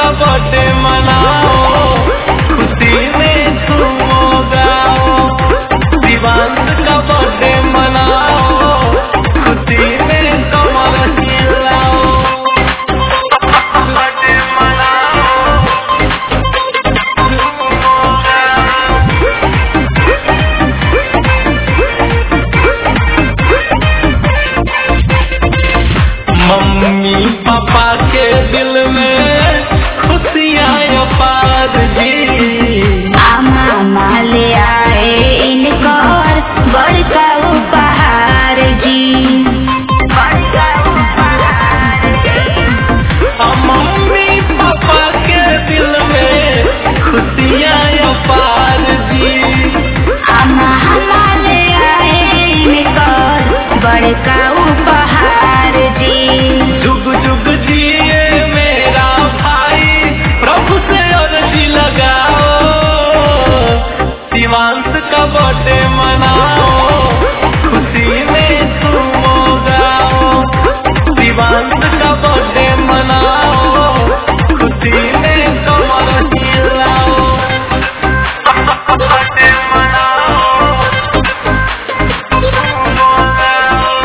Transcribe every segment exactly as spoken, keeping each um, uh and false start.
का बर्थडे मनाओ, खुशी में झूमो गाओ। शिवांश का बर्थडे मनाओ, खुशी में कमर हिलाओ। बर्थडे मनाओ, झूमो गाओ। मम्मी पापा के दिल में खुशियाँ अपार जी। मामा ले आए इनकर बड़का उपहार जी, बड़का उपहार जी। मम्मी पापा के दिल में खुशियाँ अपार जी। मामा ले आए इनकर बड़का उपहार जी। जुग जुग जिए मेरा भाई, प्रभु से अर्जी लगाओ। शिवांश का बर्थडे मनाओ, खुशी में झूमो गाओ। शिवांश का बर्थडे मनाओ, खुशी में कमर हिलाओ। बर्थडे मनाओ, झूमो गाओ।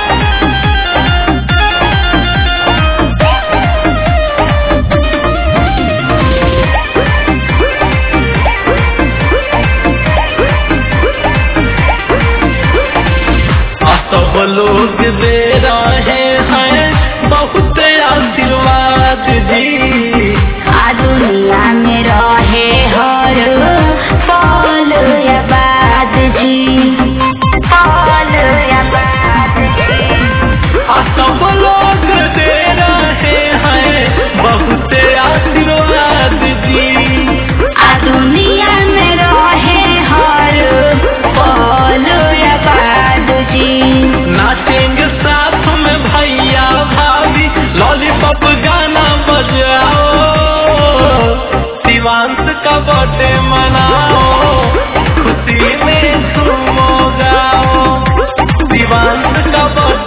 सब लोग दे रहे हैं बहुत आशीर्वाद जी। आ दुनिया में रहे हर पल आबाद जी, पल आबाद जी। सब लोग दे रहे हैं बहुत आशीर्वाद जी। आ दुनिया में रहे हर पल आबाद जी। नाचेंगे साथ में भैया भाभी, लॉलीपॉप गाना बजाओ। शिवांश का बर्थडे मनाओ, खुशी में झूमो गाओ। शिवांश का बर्थडे